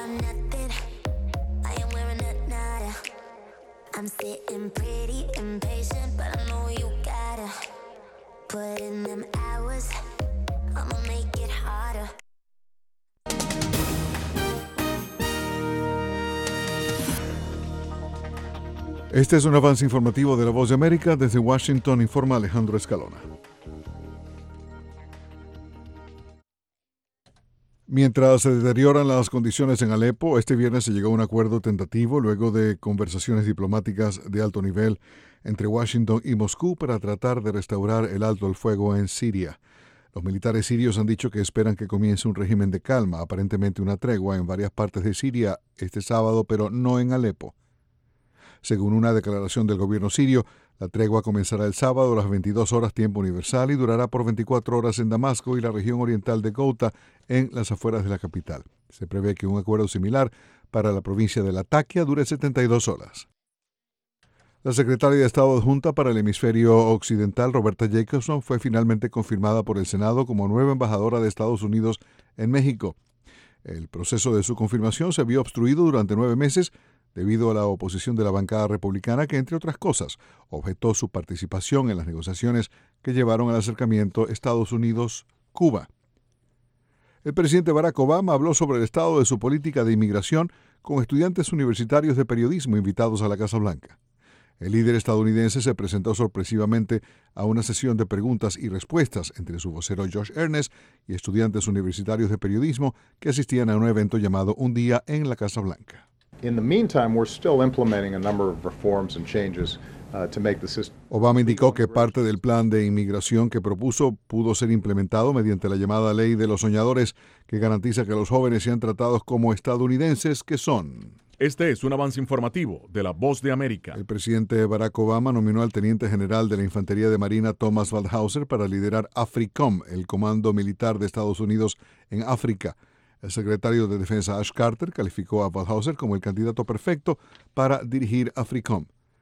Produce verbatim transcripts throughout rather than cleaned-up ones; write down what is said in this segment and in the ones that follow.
I'm nothing. I am wearing a nada. I'm sitting pretty impatient, but I know you gotta put in them hours. I'ma make it harder. Este es un avance informativo de La Voz de América. Desde Washington informa Alejandro Escalona. Mientras se deterioran las condiciones en Alepo, este viernes se llegó a un acuerdo tentativo luego de conversaciones diplomáticas de alto nivel entre Washington y Moscú para tratar de restaurar el alto el fuego en Siria. Los militares sirios han dicho que esperan que comience un régimen de calma, aparentemente una tregua en varias partes de Siria este sábado, pero no en Alepo. Según una declaración del gobierno sirio, la tregua comenzará el sábado a las veintidós horas tiempo universal y durará por veinticuatro horas en Damasco y la región oriental de Ghouta, en las afueras de la capital. Se prevé que un acuerdo similar para la provincia de Latakia dure setenta y dos horas. La secretaria de Estado adjunta para el hemisferio occidental, Roberta Jacobson, fue finalmente confirmada por el Senado como nueva embajadora de Estados Unidos en México. El proceso de su confirmación se vio obstruido durante nueve meses debido a la oposición de la bancada republicana que, entre otras cosas, objetó su participación en las negociaciones que llevaron al acercamiento Estados Unidos-Cuba. El presidente Barack Obama habló sobre el estado de su política de inmigración con estudiantes universitarios de periodismo invitados a la Casa Blanca. El líder estadounidense se presentó sorpresivamente a una sesión de preguntas y respuestas entre su vocero Josh Earnest y estudiantes universitarios de periodismo que asistían a un evento llamado Un Día en la Casa Blanca. In the meantime, we're still implementing a number of reforms and changes uh, to make the system. Obama indicó que parte del plan de inmigración que propuso pudo ser implementado mediante la llamada Ley de los Soñadores, que garantiza que los jóvenes sean tratados como estadounidenses que son. Este es un avance informativo de La Voz de América. El presidente Barack Obama nominó al teniente general de la Infantería de Marina Thomas Waldhauser para liderar AFRICOM, el comando militar de Estados Unidos en África. El secretario de Defensa Ash Carter calificó a Waldhauser como el candidato perfecto para dirigir AFRICOM.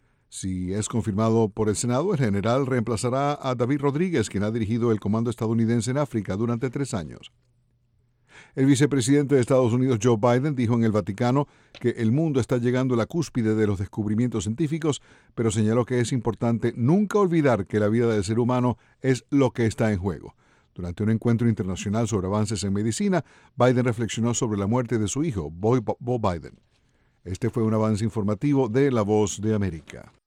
Si es confirmado por el Senado, el general reemplazará a David Rodríguez, quien ha dirigido el comando estadounidense en África durante tres años. El vicepresidente de Estados Unidos, Joe Biden, dijo en el Vaticano que el mundo está llegando a la cúspide de los descubrimientos científicos, pero señaló que es importante nunca olvidar que la vida del ser humano es lo que está en juego. Durante un encuentro internacional sobre avances en medicina, Biden reflexionó sobre la muerte de su hijo, Beau Biden. Este fue un avance informativo de La Voz de América.